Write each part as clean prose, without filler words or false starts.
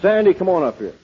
Sandy, come on up here.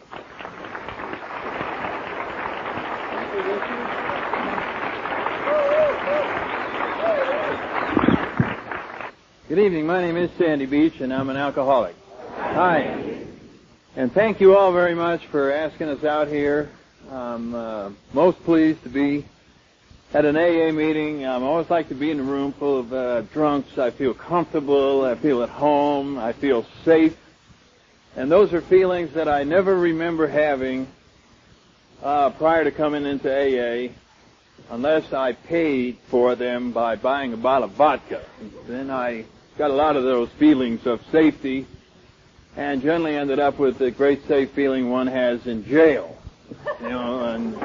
Good evening. My name is Sandy Beach, and I'm an alcoholic. Hi. And thank you all very much for asking us out here. I'm most pleased to be at an AA meeting. I always like to be in a room full of drunks. I feel comfortable. I feel at home. I feel safe. And those are feelings that I never remember having prior to coming into AA, unless I paid for them by buying a bottle of vodka. Then I got a lot of those feelings of safety, and generally ended up with the great safe feeling one has in jail. You know, and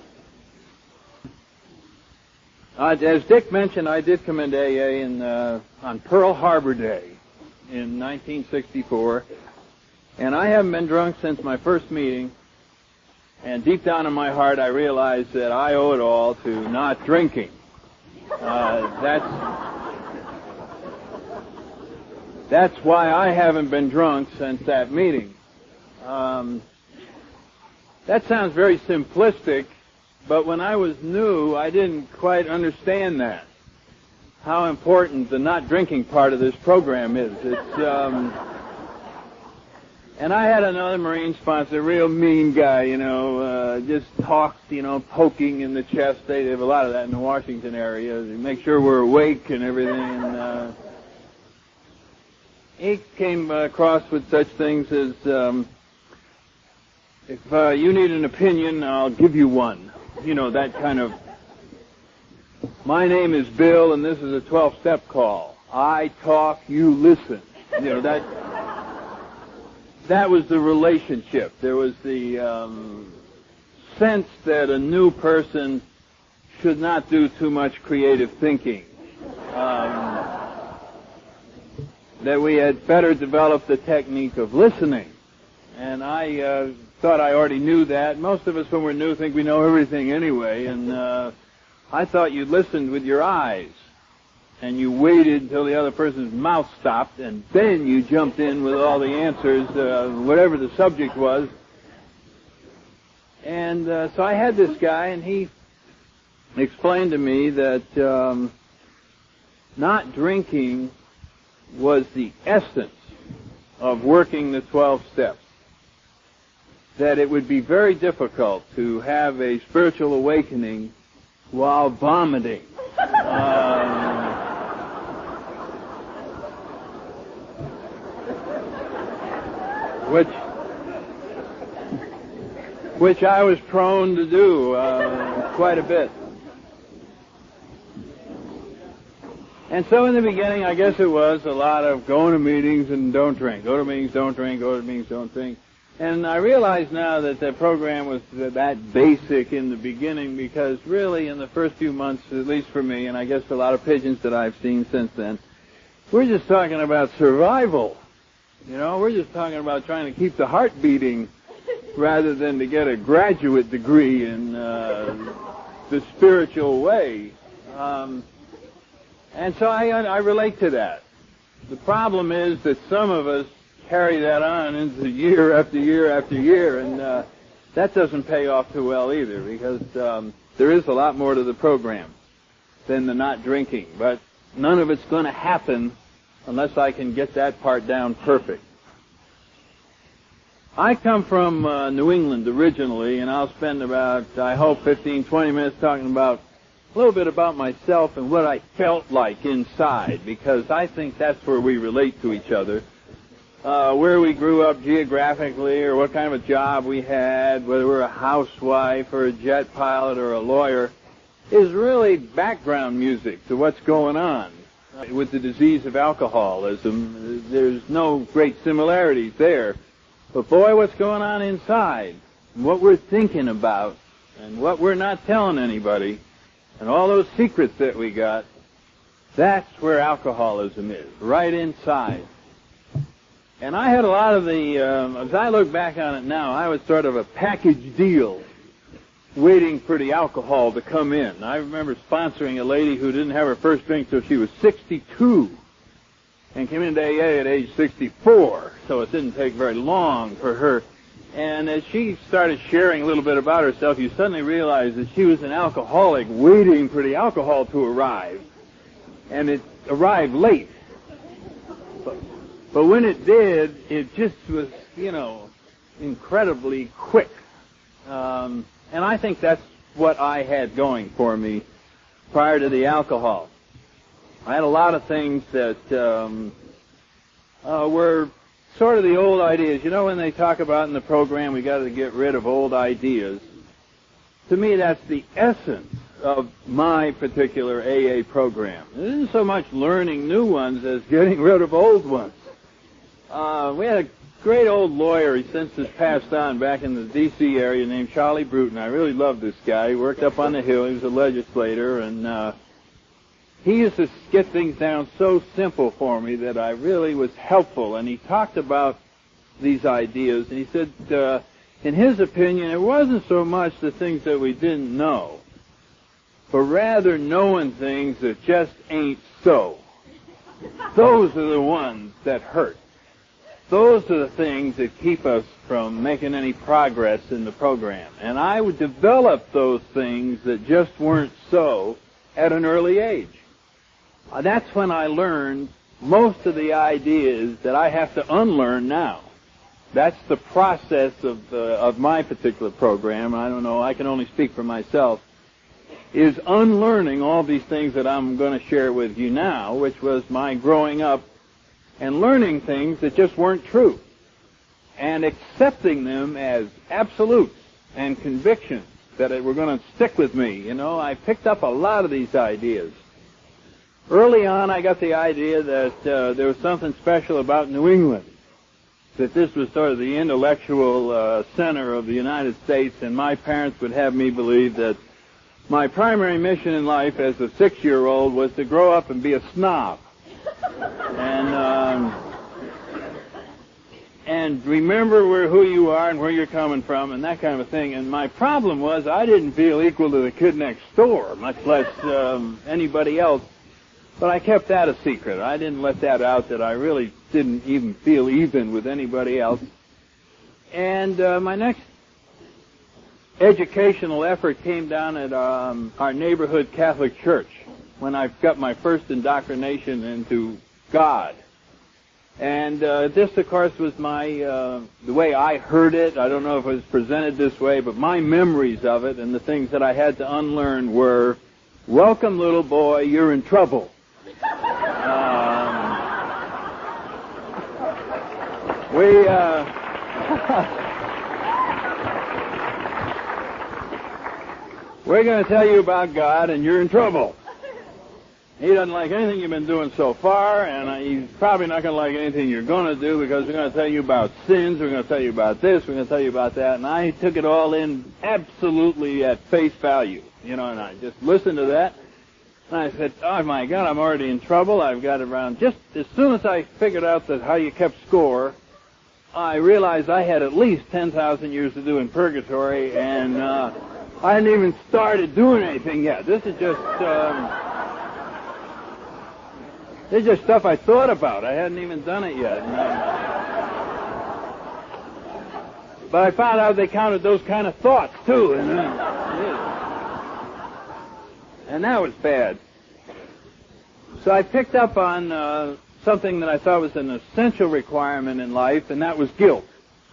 as Dick mentioned, I did come into AA on Pearl Harbor Day in 1964, and I haven't been drunk since my first meeting. And deep down in my heart, I realized that I owe it all to not drinking. That's why I haven't been drunk since that meeting. That sounds very simplistic, but when I was new, I didn't quite understand that, how important the not drinking part of this program is. And I had another Marine sponsor, a real mean guy, just talks, poking in the chest. They have a lot of that in the Washington area. They make sure we're awake and everything. And he came across with such things as, if you need an opinion, I'll give you one. That kind of, my name is Bill, and this is a 12-step call. I talk, you listen. That was the relationship. There was the sense that a new person should not do too much creative thinking. That we had better develop the technique of listening. And I thought I already knew that. Most of us, when we're new, think we know everything anyway. And I thought you listened with your eyes. And you waited until the other person's mouth stopped, and then you jumped in with all the answers, whatever the subject was. And so I had this guy, and he explained to me that not drinking was the essence of working the 12 steps. That it would be very difficult to have a spiritual awakening while vomiting. Which I was prone to do quite a bit. And so in the beginning, I guess it was a lot of going to meetings and don't drink. Go to meetings, don't drink. Go to meetings, don't drink. And I realize now that the program was that basic in the beginning, because really in the first few months, at least for me, and I guess a lot of pigeons that I've seen since then, we're just talking about survival. We're just talking about trying to keep the heart beating rather than to get a graduate degree in the spiritual way. And so I relate to that. The problem is that some of us carry that on into year after year after year, and that doesn't pay off too well either, because there is a lot more to the program than the not drinking. But none of it's going to happen unless I can get that part down perfect. I come from New England originally, and I'll spend about, I hope, 15, 20 minutes talking about a little bit about myself and what I felt like inside, because I think that's where we relate to each other. Where we grew up geographically, or what kind of a job we had, whether we're a housewife or a jet pilot or a lawyer, is really background music to what's going on. With the disease of alcoholism, there's no great similarities there. But boy, what's going on inside, and what we're thinking about, and what we're not telling anybody, and all those secrets that we got, that's where alcoholism is, right inside. And I had a lot of the, as I look back on it now, I was sort of a package deal, waiting for the alcohol to come in. I remember sponsoring a lady who didn't have her first drink till she was 62. and came into AA at age 64, so it didn't take very long for her. And as she started sharing a little bit about herself, you suddenly realize that she was an alcoholic waiting for the alcohol to arrive. And it arrived late. But when it did, it just was, incredibly quick. And I think that's what I had going for me prior to the alcohol. I had a lot of things that were sort of the old ideas. When they talk about in the program we got to get rid of old ideas, to me that's the essence of my particular AA program. It isn't so much learning new ones as getting rid of old ones. We had a great old lawyer, he since has passed on, back in the D.C. area named Charlie Bruton. I really loved this guy. He worked up on the Hill. He was a legislator, and he used to get things down so simple for me that I really was helpful. And he talked about these ideas, and he said, in his opinion, it wasn't so much the things that we didn't know, but rather knowing things that just ain't so. Those are the ones that hurt. Those are the things that keep us from making any progress in the program. And I would develop those things that just weren't so at an early age. That's when I learned most of the ideas that I have to unlearn now. That's the process of my particular program. I don't know, I can only speak for myself, is unlearning all these things that I'm going to share with you now, which was my growing up and learning things that just weren't true, and accepting them as absolutes and convictions that were going to stick with me. I picked up a lot of these ideas. Early on, I got the idea that there was something special about New England, that this was sort of the intellectual center of the United States, and my parents would have me believe that my primary mission in life as a 6-year-old was to grow up and be a snob. And remember who you are and where you're coming from and that kind of a thing. And my problem was I didn't feel equal to the kid next door, much less anybody else. But I kept that a secret. I didn't let that out, that I really didn't even feel even with anybody else. And my next educational effort came down at our neighborhood Catholic church, when I got my first indoctrination into God. And this, of course, was the way I heard it. I don't know if it was presented this way, but my memories of it and the things that I had to unlearn were, welcome, little boy, you're in trouble. We're going to tell you about God, and you're in trouble. He doesn't like anything you've been doing so far, and he's probably not going to like anything you're going to do, because we're going to tell you about sins, we're going to tell you about this, we're going to tell you about that. And I took it all in absolutely at face value, and I just listened to that. And I said, oh my God, I'm already in trouble. I've got around, just as soon as I figured out that how you kept score, I realized I had at least 10,000 years to do in purgatory, and I hadn't even started doing anything yet. This is just stuff I thought about. I hadn't even done it yet. But I found out they counted those kind of thoughts, too. And that was bad. So I picked up on something that I thought was an essential requirement in life, and that was guilt.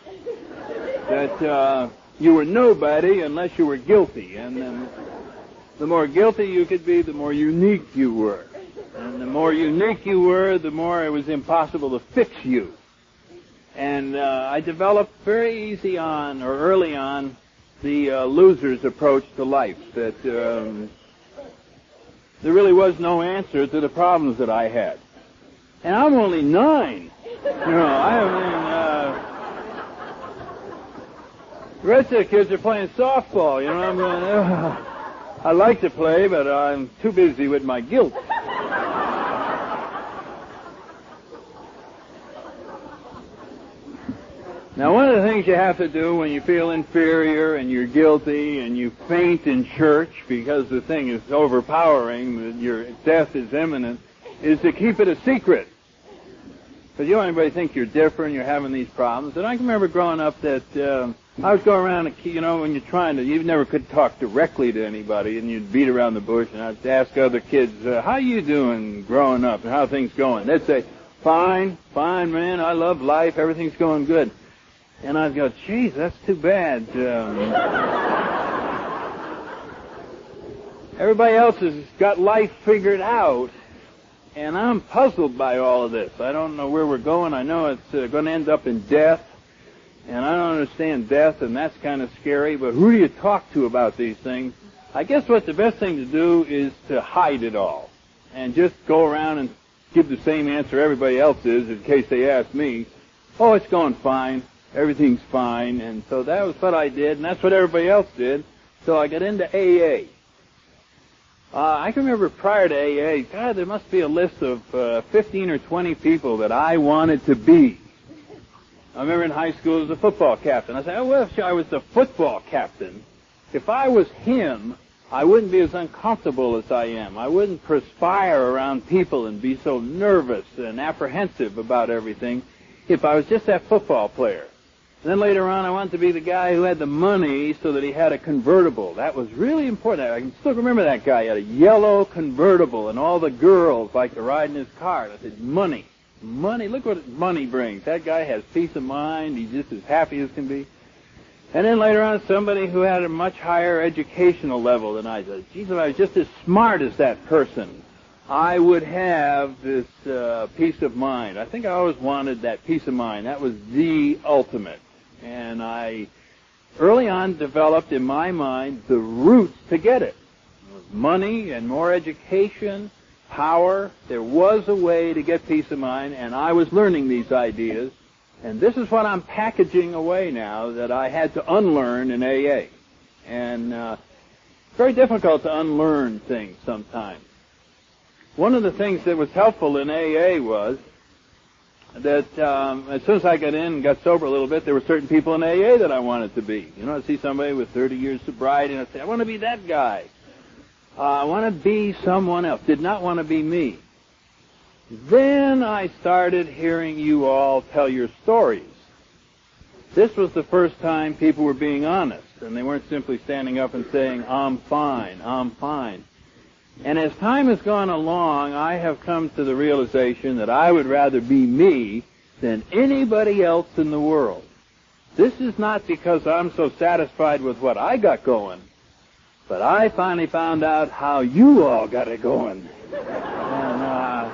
That you were nobody unless you were guilty. And the more guilty you could be, the more unique you were. And the more unique you were, the more it was impossible to fix you. And I developed very early on, the loser's approach to life, that there really was no answer to the problems that I had. And I'm only 9. The rest of the kids are playing softball, I'm going, I like to play, but I'm too busy with my guilt. Now, one of the things you have to do when you feel inferior and you're guilty and you faint in church because the thing is overpowering, that your death is imminent, is to keep it a secret. Because everybody thinks you're different, you're having these problems. And I can remember growing up that I was going around, when you're trying to, you never could talk directly to anybody, and you'd beat around the bush, and I'd ask other kids, how you doing growing up, and how are things going? They'd say, fine, man, I love life, everything's going good. And I'd go, geez, that's too bad. Everybody else has got life figured out, and I'm puzzled by all of this. I don't know where we're going. I know it's going to end up in death, and I don't understand death, and that's kind of scary. But who do you talk to about these things? I guess what the best thing to do is to hide it all and just go around and give the same answer everybody else is in case they ask me. Oh, it's going fine. Everything's fine. And so that was what I did, and that's what everybody else did. So I got into AA. I can remember prior to AA, God, there must be a list of 15 or 20 people that I wanted to be. I remember in high school as a football captain. I said, oh, well, if I was the football captain, if I was him, I wouldn't be as uncomfortable as I am. I wouldn't perspire around people and be so nervous and apprehensive about everything if I was just that football player. And then later on, I wanted to be the guy who had the money so that he had a convertible. That was really important. I can still remember that guy. He had a yellow convertible, and all the girls liked to ride in his car. And I said, money. Money, look what money brings. That guy has peace of mind. He's just as happy as can be. And then later on, somebody who had a much higher educational level than I did. Geez, if I was just as smart as that person, I would have this peace of mind. I think I always wanted that peace of mind. That was the ultimate. And I early on developed in my mind the roots to get it. Money and more education, power. There was a way to get peace of mind, and I was learning these ideas. And this is what I'm packaging away now that I had to unlearn in AA. And it's very difficult to unlearn things sometimes. One of the things that was helpful in AA was that as soon as I got in and got sober a little bit, there were certain people in AA that I wanted to be. You know, I'd see somebody with 30 years sobriety, and I'd say, I want to be that guy. I want to be someone else. Did not want to be me. Then I started hearing you all tell your stories. This was the first time people were being honest, and they weren't simply standing up and saying, I'm fine, I'm fine. And as time has gone along, I have come to the realization that I would rather be me than anybody else in the world. This is not because I'm so satisfied with what I got going, but I finally found out how you all got it going. And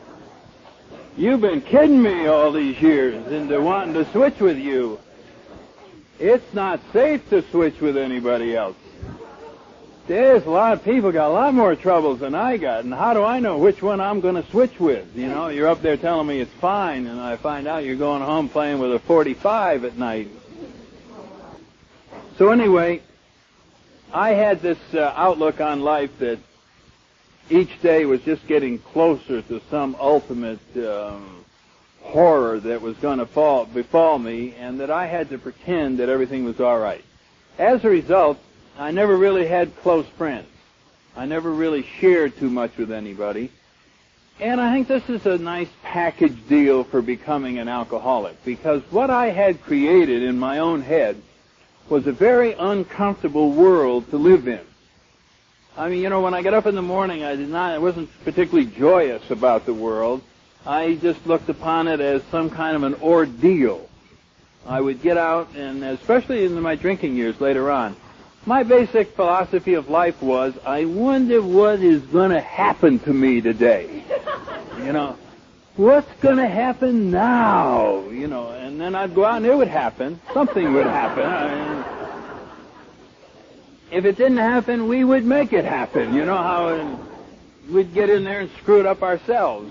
you've been kidding me all these years into wanting to switch with you. It's not safe to switch with anybody else. There's a lot of people got a lot more troubles than I got, and how do I know which one I'm going to switch with? You know, you're up there telling me it's fine, and I find out you're going home playing with a .45 at night. So anyway, I had this outlook on life that each day was just getting closer to some ultimate horror that was going to befall me, and that I had to pretend that everything was all right. As a result, I never really had close friends. I never really shared too much with anybody. And I think this is a nice package deal for becoming an alcoholic, because what I had created in my own head was a very uncomfortable world to live in. I mean, you know, when I got up in the morning, I wasn't particularly joyous about the world. I just looked upon it as some kind of an ordeal. I would get out, and especially in my drinking years later on, my basic philosophy of life was, I wonder what is going to happen to me today. You know, what's going to happen now? You know, and then I'd go out and it would happen. Something would happen. I mean, if it didn't happen, we would make it happen. You know how we'd get in there and screw it up ourselves.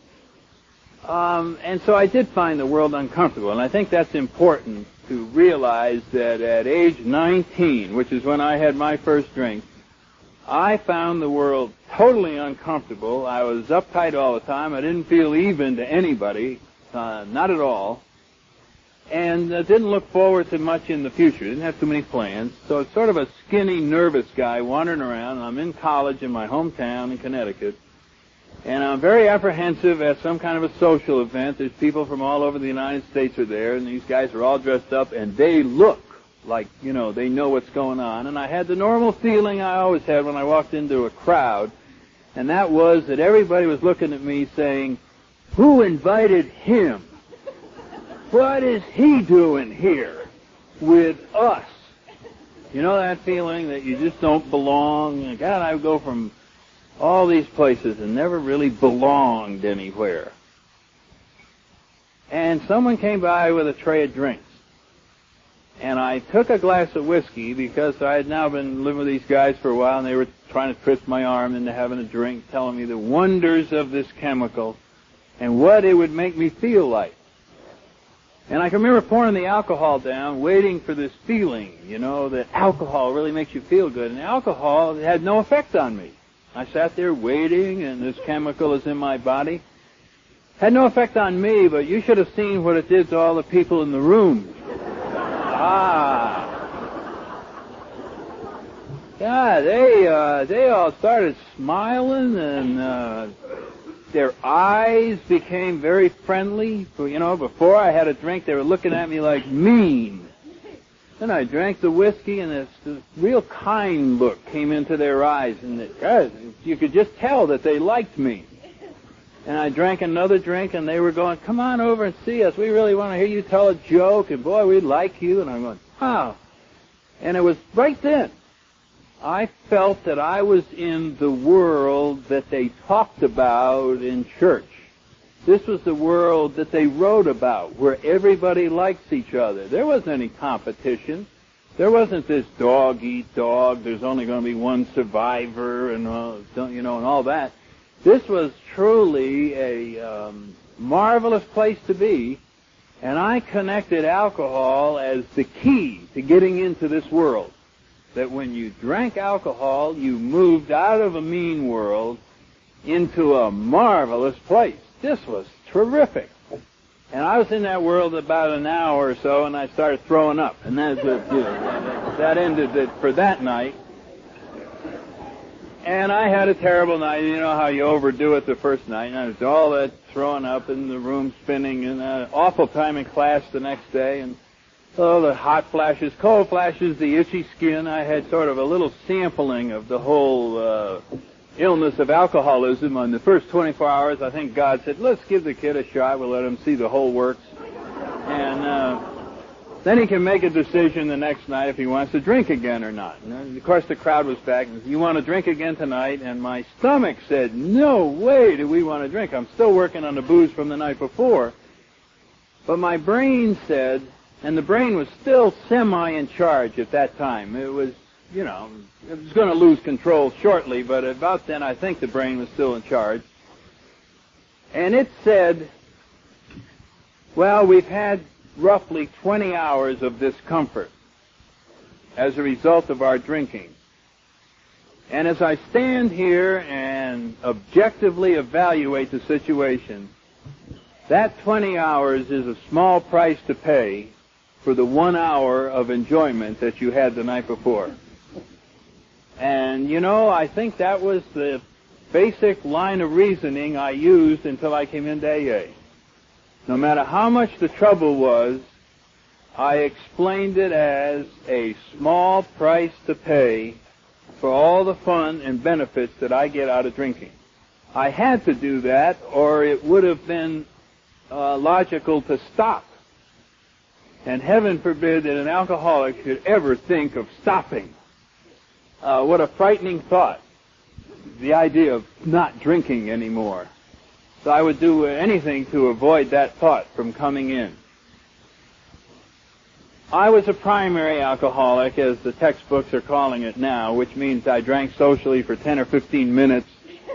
And so I did find the world uncomfortable, and I think that's important to realize that at age 19, which is when I had my first drink, I found the world totally uncomfortable. I was uptight all the time. I didn't feel even to anybody, not at all, and didn't look forward to much in the future. Didn't have too many plans. So it's sort of a skinny, nervous guy wandering around. I'm in college in my hometown in Connecticut, And I'm very apprehensive at some kind of a social event. There's people from all over the United States are there, and these guys are all dressed up, and they look like, you know, they know what's going on. And I had the normal feeling I always had when I walked into a crowd, and that was that everybody was looking at me saying, who invited him? What is he doing here with us? You know that feeling that you just don't belong? God, I would go from all these places and never really belonged anywhere. And someone came by with a tray of drinks. And I took a glass of whiskey because I had now been living with these guys for a while, and they were trying to twist my arm into having a drink, telling me the wonders of this chemical and what it would make me feel like. And I can remember pouring the alcohol down, waiting for this feeling, you know, that alcohol really makes you feel good. And alcohol had no effect on me. I sat there waiting, and this chemical is in my body. Had no effect on me, but you should have seen what it did to all the people in the room. Yeah, they all started smiling, and their eyes became very friendly. You know, before I had a drink, they were looking at me like mean. Then I drank the whiskey, and this real kind look came into their eyes, and you could just tell that they liked me. And I drank another drink, and they were going, come on over and see us. We really want to hear you tell a joke, and boy, we'd like you. And I'm going, wow. And it was right then I felt that I was in the world that they talked about in church. This was the world that they wrote about, where everybody likes each other. There wasn't any competition. There wasn't this dog eat dog. There's only going to be one survivor, and and all that. This was truly a marvelous place to be, and I connected alcohol as the key to getting into this world. That when you drank alcohol, you moved out of a mean world into a marvelous place. This was terrific. And I was in that world about an hour or so, and I started throwing up. And that ended it for that night. And I had a terrible night. You know how you overdo it the first night. And I was all that throwing up in the room spinning, and an awful time in class the next day. And the hot flashes, cold flashes, the itchy skin. I had sort of a little sampling of the whole illness of alcoholism on the first 24 hours. I think God said, let's give the kid a shot. We'll let him see the whole works. And then he can make a decision the next night if he wants to drink again or not. And of course, the crowd was back. And you want to drink again tonight? And my stomach said, no way do we want to drink. I'm still working on the booze from the night before. But my brain said, and the brain was still semi in charge at that time. It was, it was going to lose control shortly, but about then I think the brain was still in charge. And it said, well, we've had roughly 20 hours of discomfort as a result of our drinking. And as I stand here and objectively evaluate the situation, that 20 hours is a small price to pay for the 1 hour of enjoyment that you had the night before. And, I think that was the basic line of reasoning I used until I came into AA. No matter how much the trouble was, I explained it as a small price to pay for all the fun and benefits that I get out of drinking. I had to do that, or it would have been logical to stop. And heaven forbid that an alcoholic should ever think of stopping. What a frightening thought, the idea of not drinking anymore. So I would do anything to avoid that thought from coming in. I was a primary alcoholic, as the textbooks are calling it now, which means I drank socially for 10 or 15 minutes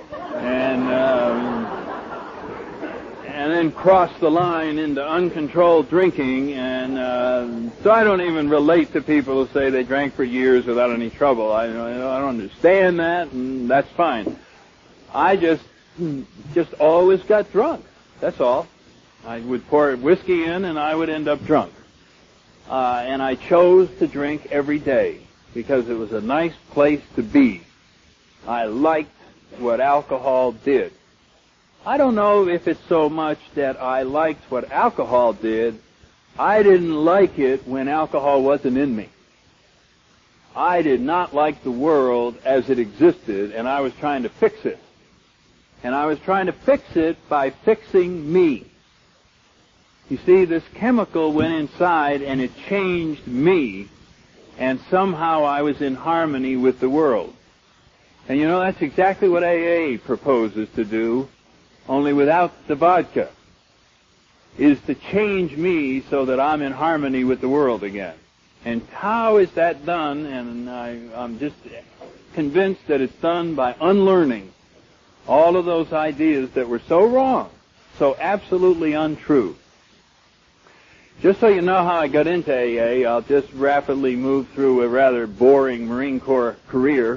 and then crossed the line into uncontrolled drinking. And so I don't even relate to people who say they drank for years without any trouble. I don't understand that, and that's fine. I just always got drunk. That's all. I would pour whiskey in, and I would end up drunk. And I chose to drink every day because it was a nice place to be. I liked what alcohol did. I don't know if it's so much that I liked what alcohol did. I didn't like it when alcohol wasn't in me. I did not like the world as it existed, and I was trying to fix it. And I was trying to fix it by fixing me. You see, this chemical went inside and it changed me, and somehow I was in harmony with the world. And you know, that's exactly what AA proposes to do, only without the vodka, is to change me so that I'm in harmony with the world again. And how is that done? And I'm just convinced that it's done by unlearning all of those ideas that were so wrong, so absolutely untrue. Just so you know how I got into AA, I'll just rapidly move through a rather boring Marine Corps career.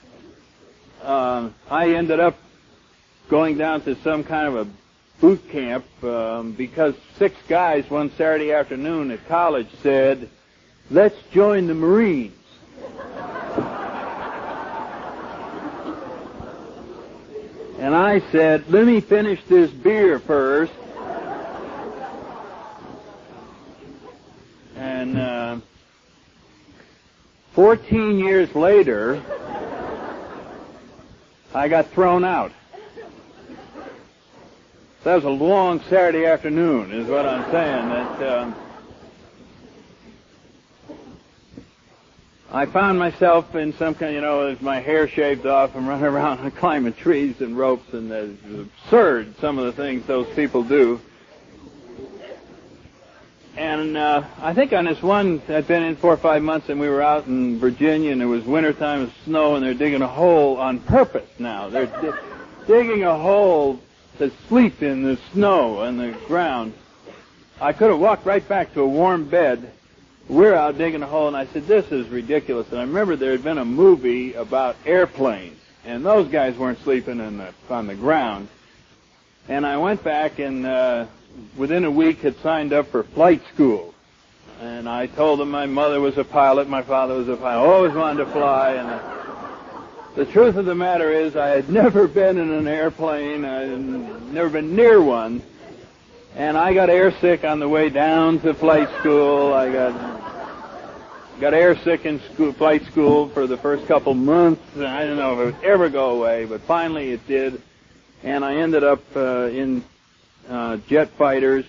I ended up going down to some kind of a boot camp because 6 guys one Saturday afternoon at college said, "Let's join the Marines." And I said, "Let me finish this beer first." And 14 years later, I got thrown out. That was a long Saturday afternoon, is what I'm saying. That I found myself in some kind, with my hair shaved off and running around climbing trees and ropes, and it's absurd, some of the things those people do. And I think on this one, I'd been in 4 or 5 months, and we were out in Virginia, and it was wintertime, it was snow, and they're digging a hole on purpose now. They're digging a hole to sleep in the snow and the ground. I could have walked right back to a warm bed. We're out digging a hole, and I said, "This is ridiculous." And I remember there had been a movie about airplanes, and those guys weren't sleeping on the ground. And I went back and within a week had signed up for flight school. And I told them my mother was a pilot, my father was a pilot. I always wanted to fly. And the truth of the matter is I had never been in an airplane. I had never been near one. And I got airsick on the way down to flight school. I got airsick in flight school for the first couple months. And I didn't know if it would ever go away, but finally it did. And I ended up in jet fighters,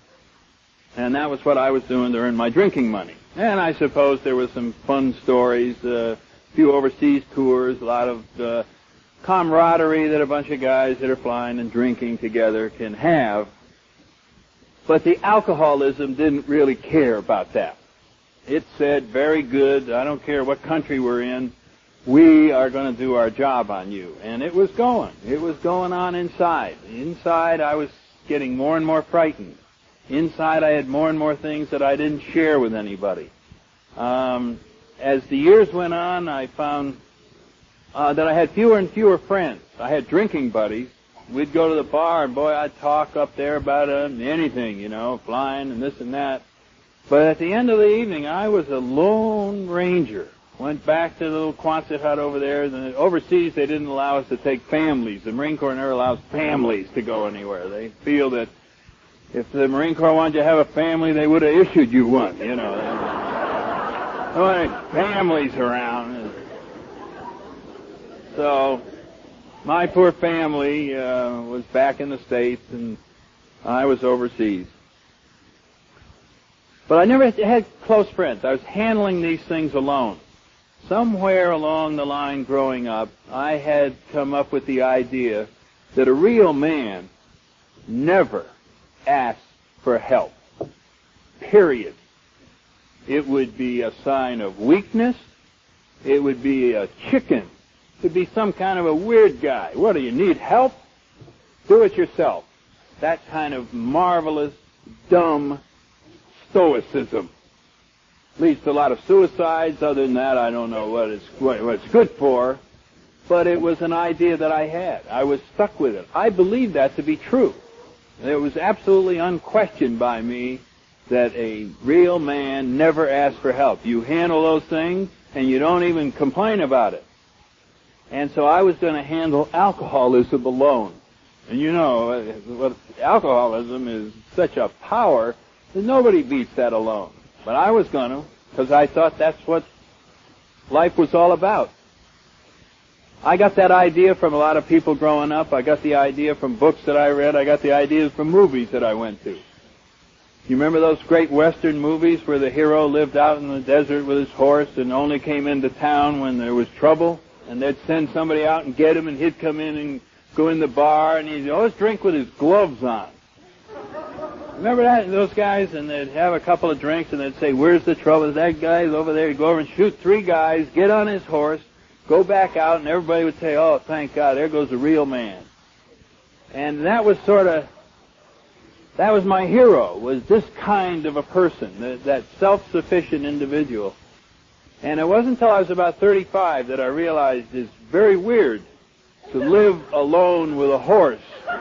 and that was what I was doing to earn my drinking money. And I suppose there were some fun stories, a few overseas tours, a lot of camaraderie that a bunch of guys that are flying and drinking together can have. But the alcoholism didn't really care about that. It said, "Very good, I don't care what country we're in, we are going to do our job on you." And it was going. It was going on inside. Inside I was getting more and more frightened. Inside I had more and more things that I didn't share with anybody. As the years went on, I found that I had fewer and fewer friends. I had drinking buddies. We'd go to the bar, and boy, I'd talk up there about anything, flying and this and that. But at the end of the evening, I was a lone ranger. Went back to the little Quonset hut over there. Overseas, they didn't allow us to take families. The Marine Corps never allows families to go anywhere. They feel that if the Marine Corps wanted you to have a family, they would have issued you one, They wanted families around. So my poor family was back in the States, and I was overseas. But I never had close friends. I was handling these things alone. Somewhere along the line growing up, I had come up with the idea that a real man never asks for help. Period. It would be a sign of weakness. It would be a chicken. It would be some kind of a weird guy. What, do you need help? Do it yourself. That kind of marvelous, dumb stoicism. Leads to a lot of suicides. Other than that, I don't know what it's good for. But it was an idea that I had. I was stuck with it. I believed that to be true. It was absolutely unquestioned by me that a real man never asks for help. You handle those things, and you don't even complain about it. And so I was going to handle alcoholism alone. And what alcoholism is such a power that nobody beats that alone. But I was going to, because I thought that's what life was all about. I got that idea from a lot of people growing up. I got the idea from books that I read. I got the ideas from movies that I went to. You remember those great Western movies where the hero lived out in the desert with his horse and only came into town when there was trouble? And they'd send somebody out and get him, and he'd come in and go in the bar, and he'd always drink with his gloves on. Remember that? Those guys, and they'd have a couple of drinks, and they'd say, "Where's the trouble? That guy's over there." He'd go over and shoot 3 guys, get on his horse, go back out, and everybody would say, "Oh, thank God, there goes a real man." And that was my hero, was this kind of a person, that self-sufficient individual. And it wasn't until I was about 35 that I realized it's very weird to live alone with a horse.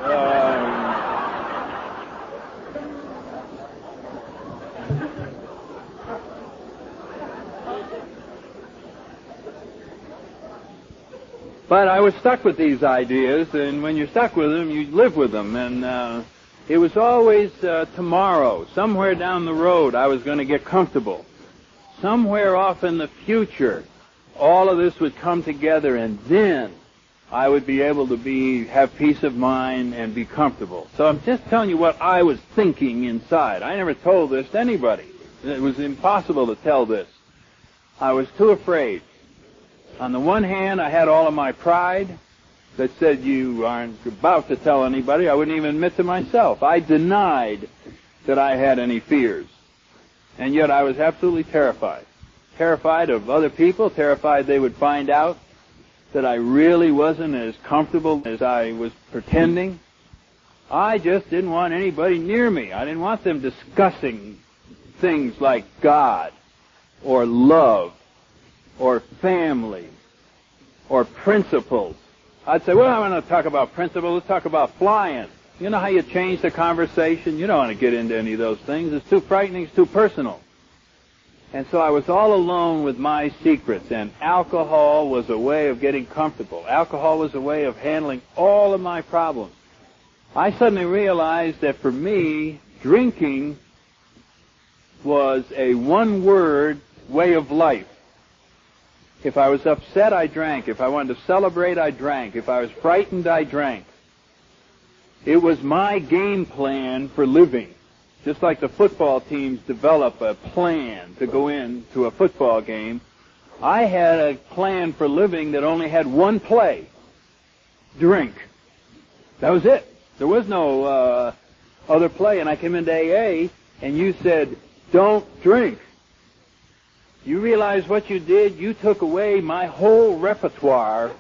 But I was stuck with these ideas, and when you're stuck with them, you live with them. And it was always tomorrow, somewhere down the road, I was going to get comfortable. Somewhere off in the future, all of this would come together, and then I would be able to have peace of mind and be comfortable. So I'm just telling you what I was thinking inside. I never told this to anybody. It was impossible to tell this. I was too afraid. On the one hand, I had all of my pride that said, "You aren't about to tell anybody." I wouldn't even admit to myself. I denied that I had any fears. And yet I was absolutely terrified. Terrified of other people, terrified they would find out that I really wasn't as comfortable as I was pretending. I just didn't want anybody near me. I didn't want them discussing things like God or love or family or principles. I'd say, "Well, I'm going to talk about principles. Let's talk about flying." You know how you change the conversation? You don't want to get into any of those things. It's too frightening. It's too personal. And so I was all alone with my secrets, and alcohol was a way of getting comfortable. Alcohol was a way of handling all of my problems. I suddenly realized that for me, drinking was a one-word way of life. If I was upset, I drank. If I wanted to celebrate, I drank. If I was frightened, I drank. It was my game plan for living. Just like the football teams develop a plan to go into a football game, I had a plan for living that only had one play: drink. That was it. There was no other play. And I came into AA, and you said, "Don't drink." You realize what you did? You took away my whole repertoire.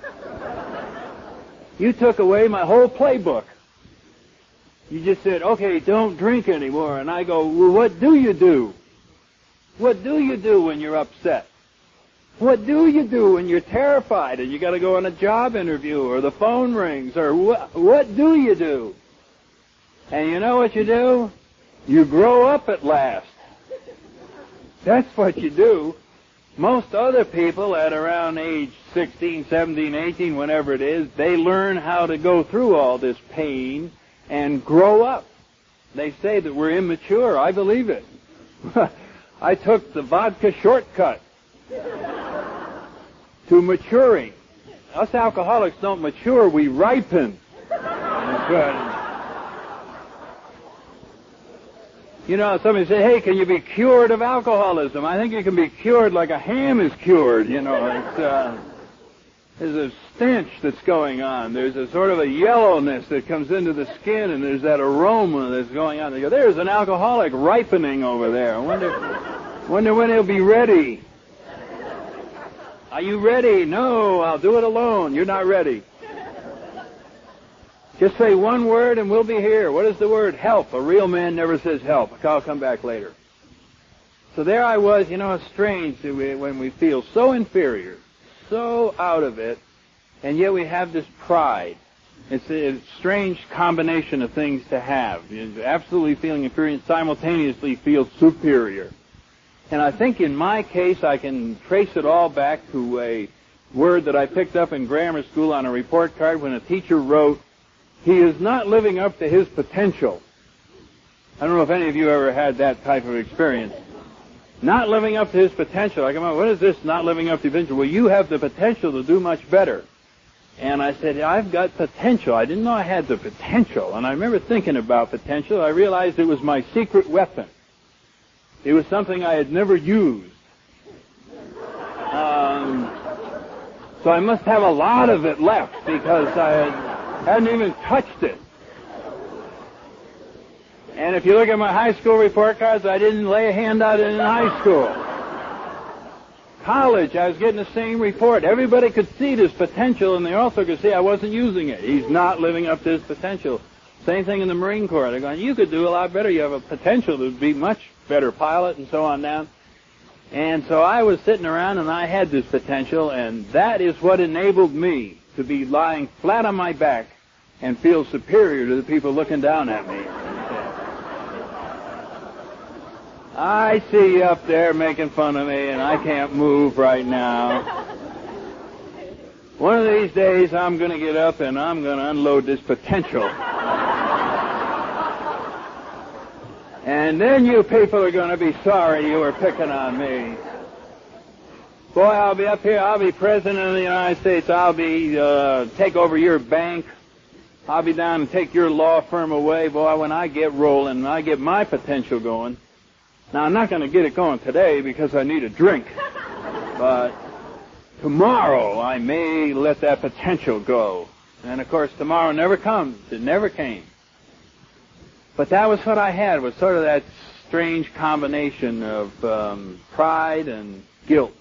You took away my whole playbook. You just said, "Okay, don't drink anymore." And I go, "Well, what do you do? What do you do when you're upset? What do you do when you're terrified and you got to go on a job interview or the phone rings? Or what do you do?" And you know what you do? You grow up at last. That's what you do. Most other people at around age 16, 17, 18, whenever it is, they learn how to go through all this pain and grow up. They say that we're immature. I believe it. I took the vodka shortcut to maturing. Us alcoholics don't mature, we ripen. You know, somebody say, "Hey, can you be cured of alcoholism?" I think you can be cured like a ham is cured, you know. There's a stench that's going on. There's a sort of a yellowness that comes into the skin, and there's that aroma that's going on. They go, "There's an alcoholic ripening over there. I wonder when he'll be ready." "Are you ready?" "No, I'll do it alone." "You're not ready." Just say one word and we'll be here. What is the word? Help. A real man never says help. I'll come back later. So there I was. You know, it's strange when we feel so inferior, so out of it, and yet we have this pride. It's a strange combination of things to have. You're absolutely feeling inferior and simultaneously feel superior. And I think in my case I can trace it all back to a word that I picked up in grammar school on a report card when a teacher wrote, he is not living up to his potential. I don't know if any of you ever had that type of experience. Not living up to his potential. I come out, what is this not living up to your potential? Well, you have the potential to do much better. And I said, I've got potential. I didn't know I had the potential. And I remember thinking about potential. I realized it was my secret weapon. It was something I had never used. So I must have a lot of it left because I hadn't even touched it. And if you look at my high school report cards, I didn't lay a hand out in high school. College, I was getting the same report. Everybody could see this potential, and they also could see I wasn't using it. He's not living up to his potential. Same thing in the Marine Corps. They're going, you could do a lot better. You have a potential to be much better pilot, and so on down. And so I was sitting around, and I had this potential, and that is what enabled me to be lying flat on my back and feel superior to the people looking down at me. I see you up there making fun of me, and I can't move right now. One of these days, I'm going to get up, and I'm going to unload this potential. And then you people are going to be sorry you were picking on me. Boy, I'll be up here. I'll be president of the United States. I'll be take over your bank. I'll be down and take your law firm away. Boy, when I get rolling, and I get my potential going. Now, I'm not going to get it going today because I need a drink. But tomorrow, I may let that potential go. And, of course, tomorrow never comes. It never came. But that was what I had, was sort of that strange combination of pride and guilt.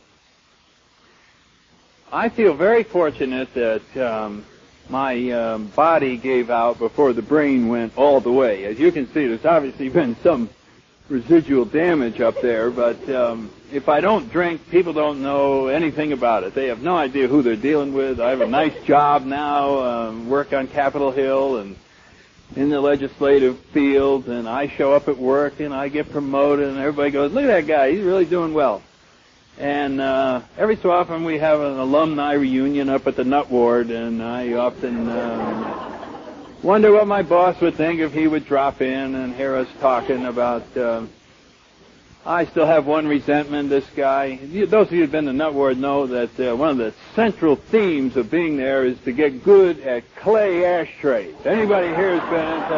I feel very fortunate that my body gave out before the brain went all the way. As you can see, there's obviously been some residual damage up there, but if I don't drink, people don't know anything about it. They have no idea who they're dealing with. I have a nice job now, work on Capitol Hill and in the legislative field, and I show up at work and I get promoted, and everybody goes, look at that guy, he's really doing well. And every so often we have an alumni reunion up at the Nut Ward, and I often wonder what my boss would think if he would drop in and hear us talking about, I still have one resentment, this guy. Those of you who've been to Nut Ward know that one of the central themes of being there is to get good at clay ashtrays. Anybody here has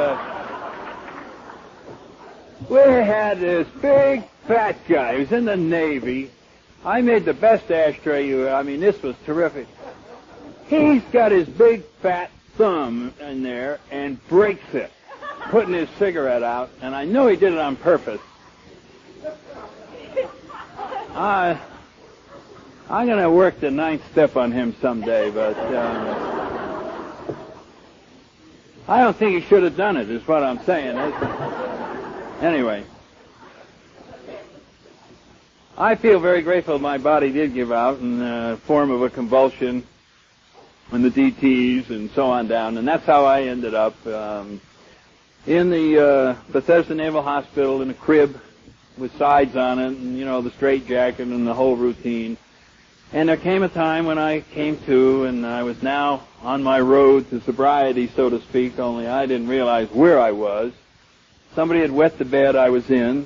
been into... We had this big fat guy. He was in the Navy. I made the best ashtray this was terrific. He's got his big fat thumb in there and breaks it, putting his cigarette out, and I know he did it on purpose. I'm going to work the ninth step on him someday, but I don't think he should have done it, is what I'm saying. Anyway, I feel very grateful my body did give out in the form of a convulsion and the DTs and so on down, and that's how I ended up in the Bethesda Naval Hospital in a crib with sides on it, and, the straitjacket and the whole routine. And there came a time when I came to, and I was now on my road to sobriety, so to speak, only I didn't realize where I was. Somebody had wet the bed I was in,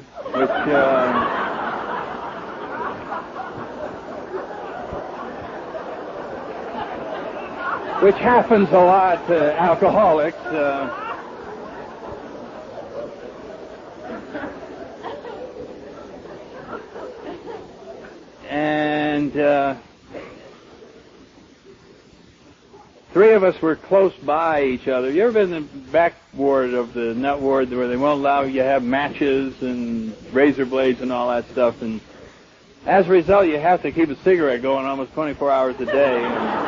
which happens a lot to alcoholics. And three of us were close by each other. You ever been in the back ward of the Nut Ward where they won't allow you to have matches and razor blades and all that stuff? And as a result, you have to keep a cigarette going almost 24 hours a day.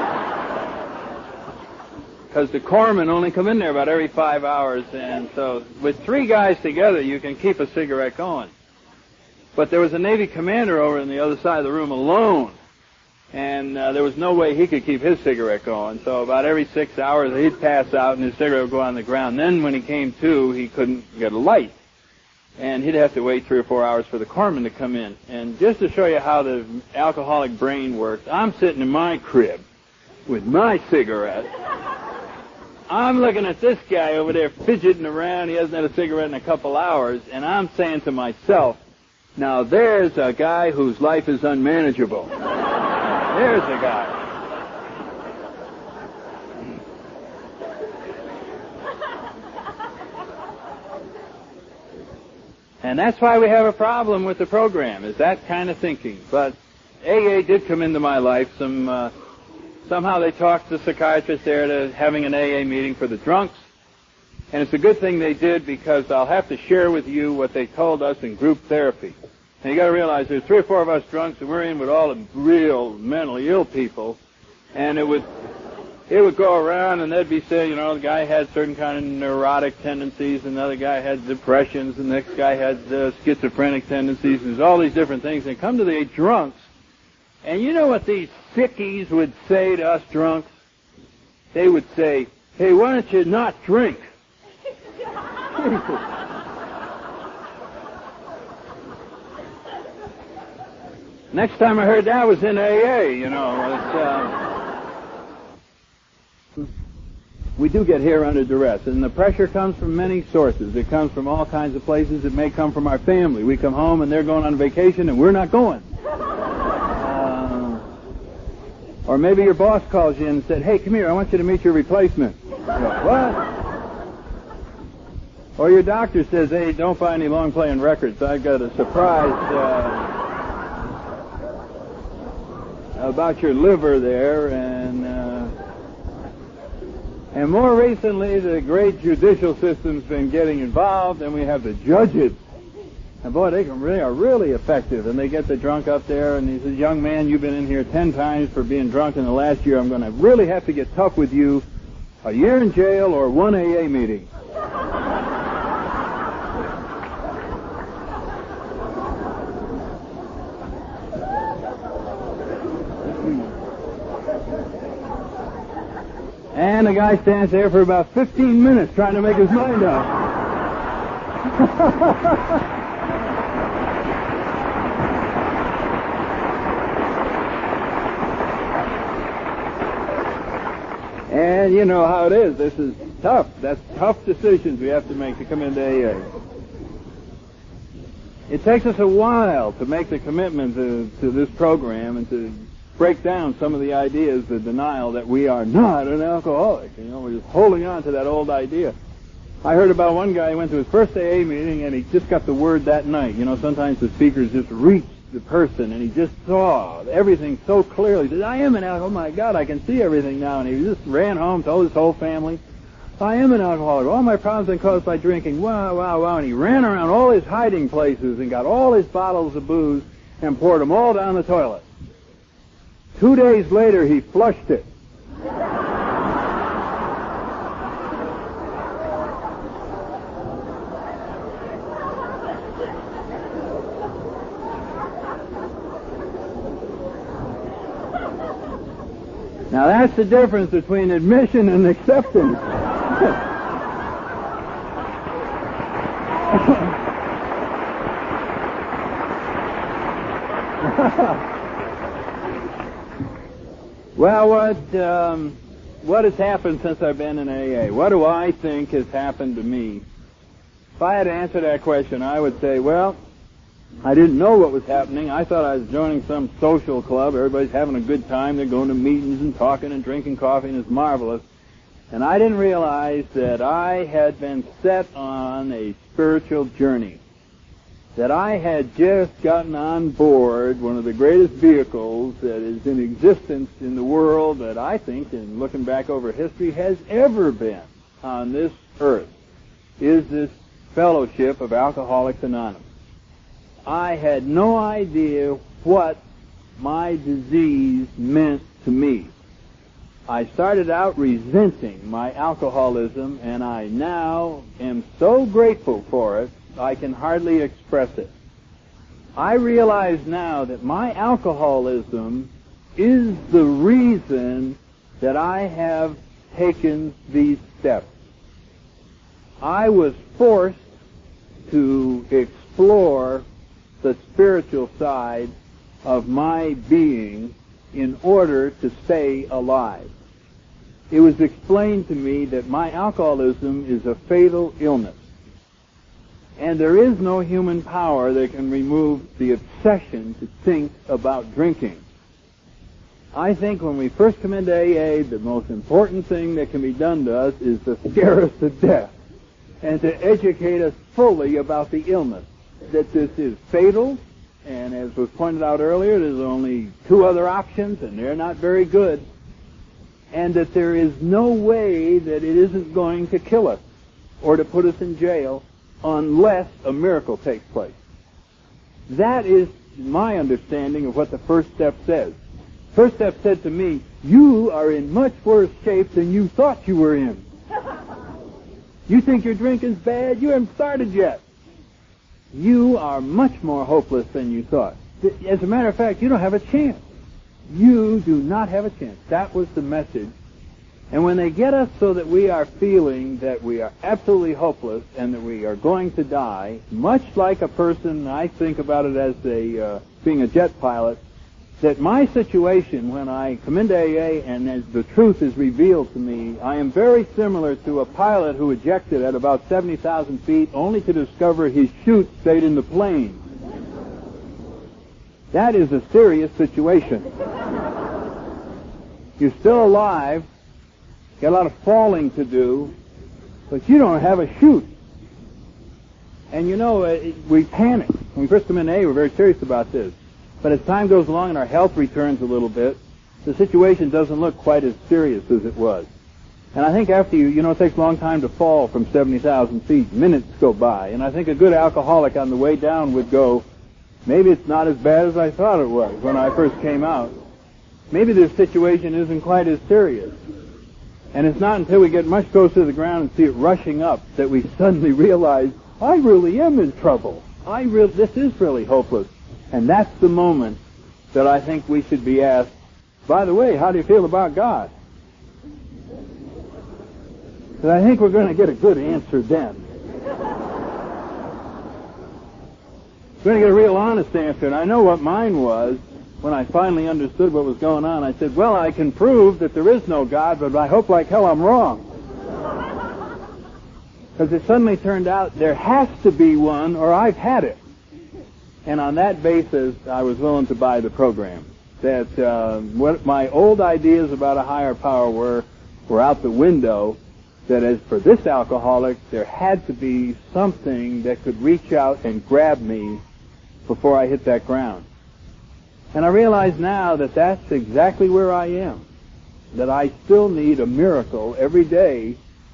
Because the corpsmen only come in there about every 5 hours. And so with three guys together, you can keep a cigarette going. But there was a Navy commander over on the other side of the room alone, and there was no way he could keep his cigarette going. So about every 6 hours, he'd pass out and his cigarette would go on the ground. Then when he came to, he couldn't get a light, and he'd have to wait 3 or 4 hours for the corpsman to come in. And just to show you how the alcoholic brain works, I'm sitting in my crib with my cigarette, I'm looking at this guy over there fidgeting around. He hasn't had a cigarette in a couple hours, and I'm saying to myself, now there's a guy whose life is unmanageable. There's a guy. And that's why we have a problem with the program, is that kind of thinking. But AA did come into my life. Somehow they talked the psychiatrist there to having an AA meeting for the drunks. And it's a good thing they did, because I'll have to share with you what they told us in group therapy. And you got to realize there's 3 or 4 of us drunks, and we're in with all the real mentally ill people. And it would go around, and they'd be saying, the guy had certain kind of neurotic tendencies, another guy had depressions, and the next guy had schizophrenic tendencies, and there's all these different things. And come to the drunks, and you know what these sickies would say to us drunks? They would say, hey, why don't you not drink? Next time I heard that was in AA, we do get here under duress, and the pressure comes from many sources. It comes from all kinds of places. It may come from our family. We come home and they're going on vacation and we're not going. Or maybe your boss calls you and said, hey, come here, I want you to meet your replacement. You go, what? Or your doctor says, hey, don't buy any long-playing records. I've got a surprise about your liver there, and more recently, the great judicial system's been getting involved, and we have the judges. And boy, they are really effective. And they get the drunk up there, and he says, young man, you've been in here 10 times for being drunk in the last year. I'm going to really have to get tough with you. A year in jail or 1 AA meeting. And the guy stands there for about 15 minutes trying to make his mind up. And you know how it is. This is tough. That's tough decisions we have to make to come into AA. It takes us a while to make the commitment to this program and to break down some of the ideas, the denial that we are not an alcoholic. We're just holding on to that old idea. I heard about one guy who went to his first AA meeting, and he just got the word that night. Sometimes the speakers just reach the person, and he just saw everything so clearly. He said, I am an alcoholic. Oh, my God, I can see everything now. And he just ran home, told his whole family, I am an alcoholic. All my problems have been caused by drinking. Wow, wow, wow. And he ran around all his hiding places and got all his bottles of booze and poured them all down the toilet. 2 days later, he flushed it. Now that's the difference between admission and acceptance. Well, what has happened since I've been in AA? What do I think has happened to me? If I had to answer that question, I would say, well, I didn't know what was happening. I thought I was joining some social club. Everybody's having a good time. They're going to meetings and talking and drinking coffee, and it's marvelous. And I didn't realize that I had been set on a spiritual journey. That I had just gotten on board one of the greatest vehicles that is in existence in the world that I think, in looking back over history, has ever been on this earth, is this fellowship of Alcoholics Anonymous. I had no idea what my disease meant to me. I started out resenting my alcoholism, and I now am so grateful for it, I can hardly express it. I realize now that my alcoholism is the reason that I have taken these steps. I was forced to explore the spiritual side of my being in order to stay alive. it was explained to me that my alcoholism is a fatal illness. And there is no human power that can remove the obsession to think about drinking. I think when we first come into AA, the most important thing that can be done to us is to scare us to death and to educate us fully about the illness, that this is fatal, and as was pointed out earlier, there's only 2 other options, and they're not very good, and that there is no way that it isn't going to kill us or to put us in jail unless a miracle takes place. That is my understanding of what the first step says. First step said to me, you are in much worse shape than you thought you were in. You think your drinking's bad? You haven't started yet. You are much more hopeless than you thought. As a matter of fact, you don't have a chance. You do not have a chance. That was the message. And when they get us so that we are feeling that we are absolutely hopeless and that we are going to die, much like a person, I think about it as being a jet pilot, that my situation when I come into AA and as the truth is revealed to me, I am very similar to a pilot who ejected at about 70,000 feet only to discover his chute stayed in the plane. That is a serious situation. You're still alive, got a lot of falling to do, but you don't have a chute. And you know, we panic. When we first come in AA, we're very serious about this. But as time goes along and our health returns a little bit, the situation doesn't look quite as serious as it was. And I think after it takes a long time to fall from 70,000 feet. Minutes go by. And I think a good alcoholic on the way down would go, maybe it's not as bad as I thought it was when I first came out. Maybe this situation isn't quite as serious. And it's not until we get much closer to the ground and see it rushing up that we suddenly realize, I really am in trouble. This is really hopeless. And that's the moment that I think we should be asked, by the way, how do you feel about God? Because I think we're going to get a good answer then. We're going to get a real honest answer. And I know what mine was when I finally understood what was going on. I said, well, I can prove that there is no God, but I hope like hell I'm wrong. Because it suddenly turned out there has to be one or I've had it. And on that basis, I was willing to buy the program. That what my old ideas about a higher power were out the window. That as for this alcoholic, there had to be something that could reach out and grab me before I hit that ground. And I realize now that that's exactly where I am. That I still need a miracle every day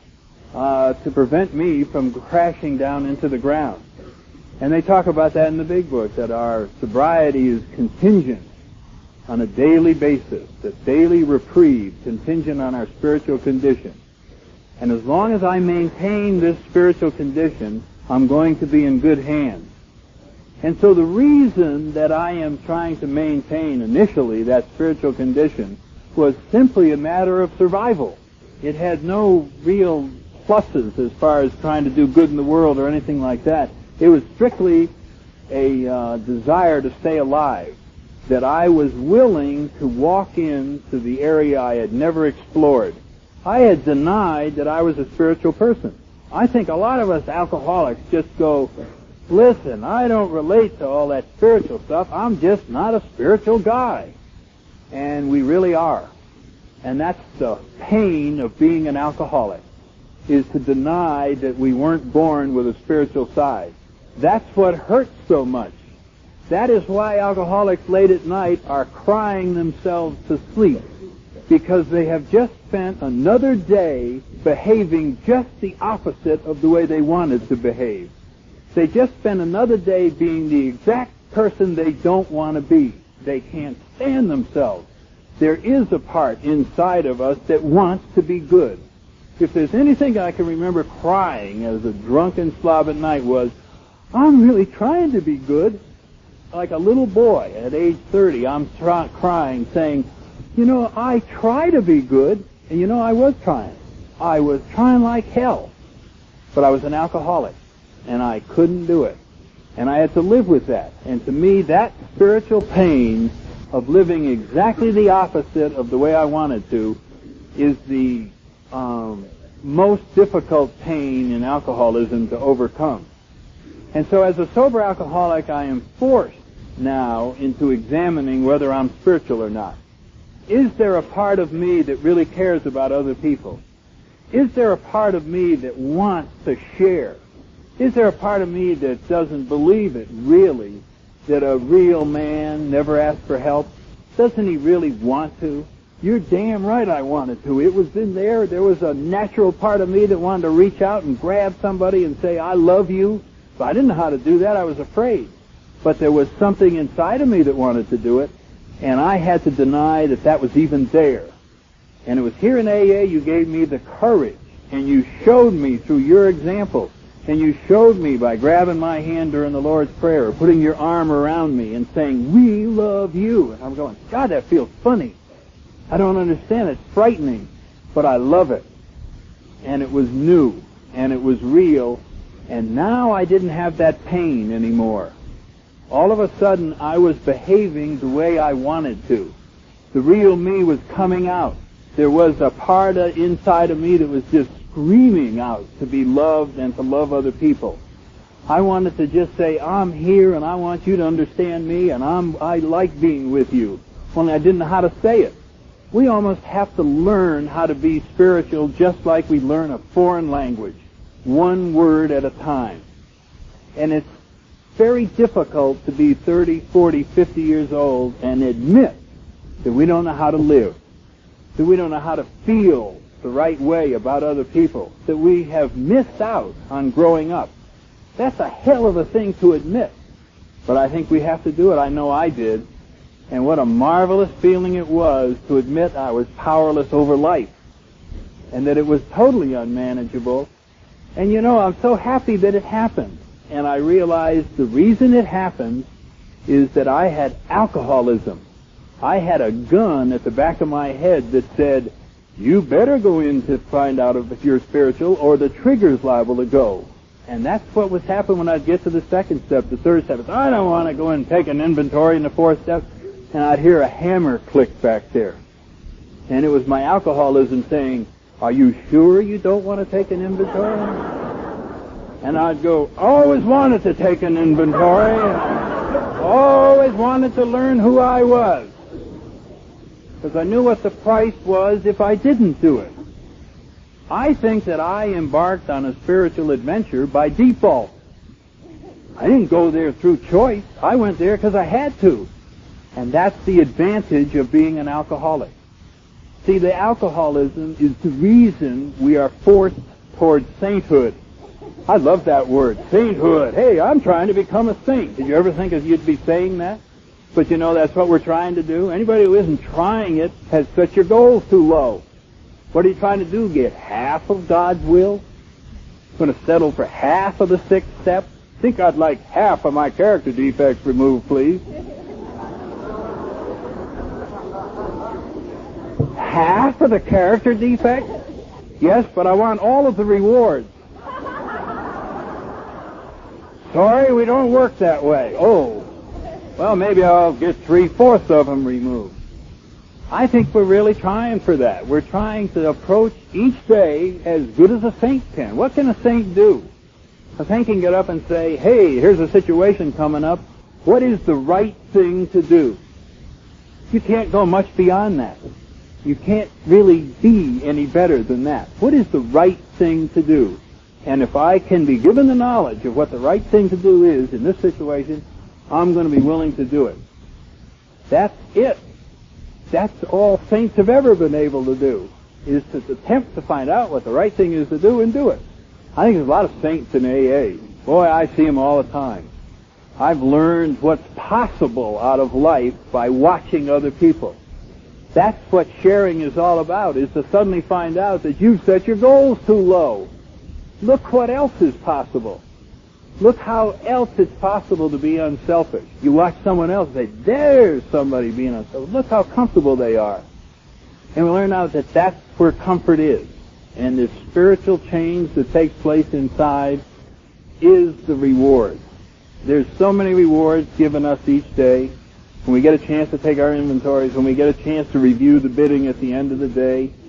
to prevent me from crashing down into the ground. And they talk about that in the big book, that our sobriety is contingent on a daily basis, that daily reprieve contingent on our spiritual condition. And as long as I maintain this spiritual condition, I'm going to be in good hands. And so the reason that I am trying to maintain initially that spiritual condition was simply a matter of survival. It had no real pluses as far as trying to do good in the world or anything like that. It was strictly a desire to stay alive, that I was willing to walk into the area I had never explored. I had denied that I was a spiritual person. I think a lot of us alcoholics just go, listen, I don't relate to all that spiritual stuff. I'm just not a spiritual guy. And we really are. And that's the pain of being an alcoholic, is to deny that we weren't born with a spiritual side. That's what hurts so much. That is why alcoholics late at night are crying themselves to sleep, because they have just spent another day behaving just the opposite of the way they wanted to behave. They just spent another day being the exact person they don't want to be. They can't stand themselves. There is a part inside of us that wants to be good. If there's anything I can remember crying as a drunken slob at night was, I'm really trying to be good. Like a little boy at age 30, I'm crying, saying, I try to be good, and I was trying. I was trying like hell, but I was an alcoholic, and I couldn't do it. And I had to live with that. And to me, that spiritual pain of living exactly the opposite of the way I wanted to is the most difficult pain in alcoholism to overcome. And so as a sober alcoholic, I am forced now into examining whether I'm spiritual or not. Is there a part of me that really cares about other people? Is there a part of me that wants to share? Is there a part of me that doesn't believe it really, that a real man never asks for help? Doesn't he really want to? You're damn right I wanted to. It was in there. There was a natural part of me that wanted to reach out and grab somebody and say, I love you. But I didn't know how to do that. I was afraid. But there was something inside of me that wanted to do it, and I had to deny that that was even there. And it was here in AA you gave me the courage, and you showed me through your example, and you showed me by grabbing my hand during the Lord's Prayer, or putting your arm around me and saying, we love you. And I'm going, God, that feels funny. I don't understand. It's frightening, but I love it. And it was new, and it was real, and now I didn't have that pain anymore. All of a sudden, I was behaving the way I wanted to. The real me was coming out. There was a part inside of me that was just screaming out to be loved and to love other people. I wanted to just say, I'm here and I want you to understand me and I like being with you. Only I didn't know how to say it. We almost have to learn how to be spiritual just like we learn a foreign language, one word at a time. And it's very difficult to be 30, 40, 50 years old and admit that we don't know how to live, that we don't know how to feel the right way about other people, that we have missed out on growing up. That's a hell of a thing to admit. But I think we have to do it. I know I did. And what a marvelous feeling it was to admit I was powerless over life and that it was totally unmanageable. And you know, I'm so happy that it happened. And I realized the reason it happened is that I had alcoholism. I had a gun at the back of my head that said, you better go in to find out if you're spiritual or the trigger's liable to go. And that's what was happening when I'd get to the second step, the third step. I don't want to go and take an inventory in the fourth step. And I'd hear a hammer click back there. And it was my alcoholism saying, are you sure you don't want to take an inventory? And I'd go, always wanted to take an inventory. Always wanted to learn who I was. Because I knew what the price was if I didn't do it. I think that I embarked on a spiritual adventure by default. I didn't go there through choice. I went there because I had to. And that's the advantage of being an alcoholic. See, the alcoholism is the reason we are forced towards sainthood. I love that word, sainthood. Hey, I'm trying to become a saint. Did you ever think you'd be saying that? But you know, that's what we're trying to do. Anybody who isn't trying it has set your goals too low. What are you trying to do? Get half of God's will? Going to settle for half of the sixth step? I think I'd like half of my character defects removed, please. Half of the character defects? Yes, but I want all of the rewards. Sorry, we don't work that way. Oh, well, maybe I'll get 3/4 of them removed. I think we're really trying for that. We're trying to approach each day as good as a saint can. What can a saint do? A saint can get up and say, hey, here's a situation coming up. What is the right thing to do? You can't go much beyond that. You can't really be any better than that. What is the right thing to do? And if I can be given the knowledge of what the right thing to do is in this situation, I'm going to be willing to do it. That's it. That's all saints have ever been able to do, is to attempt to find out what the right thing is to do and do it. I think there's a lot of saints in AA. Boy, I see them all the time. I've learned what's possible out of life by watching other people. That's what sharing is all about, is to suddenly find out that you've set your goals too low. Look what else is possible. Look how else it's possible to be unselfish. You watch someone else and say, there's somebody being unselfish. Look how comfortable they are. And we learn out that that's where comfort is. And the spiritual change that takes place inside is the reward. There's so many rewards given us each day. When we get a chance to take our inventories, when we get a chance to review the bidding at the end of the day,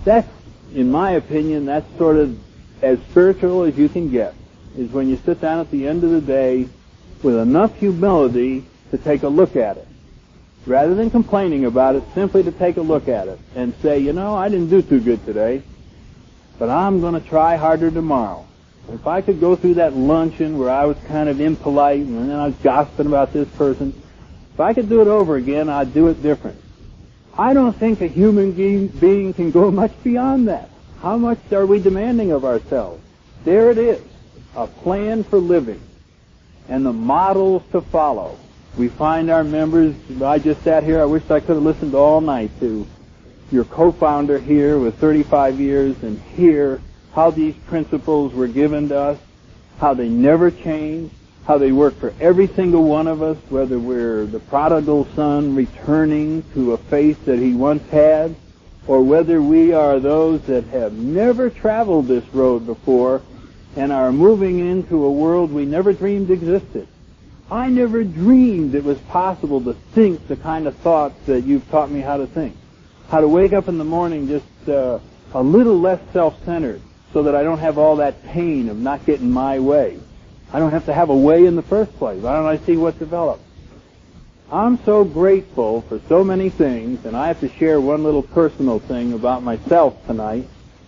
That's, in my opinion, that's sort of as spiritual as you can get, is when you sit down at the end of the day with enough humility to take a look at it. Rather than complaining about it, simply to take a look at it and say, you know, I didn't do too good today, but I'm going to try harder tomorrow. If I could go through that luncheon where I was kind of impolite and then I was gossiping about this person, if I could do it over again, I'd do it different. I don't think a human being can go much beyond that. How much are we demanding of ourselves? There it is, a plan for living and the models to follow. We find our members, I just sat here, I wish I could have listened all night to your co-founder here with 35 years and hear how these principles were given to us, how they never change, how they work for every single one of us, whether we're the prodigal son returning to a faith that he once had, or whether we are those that have never traveled this road before and are moving into a world we never dreamed existed. I never dreamed it was possible to think the kind of thoughts that you've taught me how to think. How to wake up in the morning just a little less self-centered so that I don't have all that pain of not getting my way. I don't have to have a way in the first place. Why don't I see what develops? I'm so grateful for so many things, and I have to share one little personal thing about myself tonight.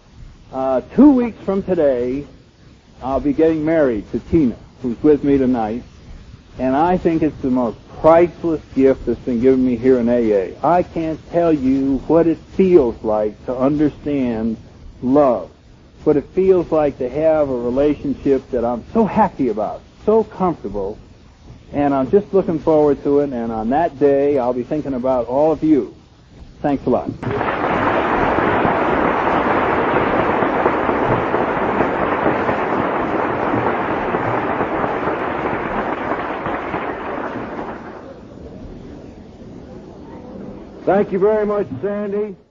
2 weeks from today, I'll be getting married to Tina, who's with me tonight, and I think it's the most priceless gift that's been given me here in AA. I can't tell you what it feels like to understand love, what it feels like to have a relationship that I'm so happy about, so comfortable, and I'm just looking forward to it, and on that day, I'll be thinking about all of you. Thanks a lot. Thank you very much, Sandy.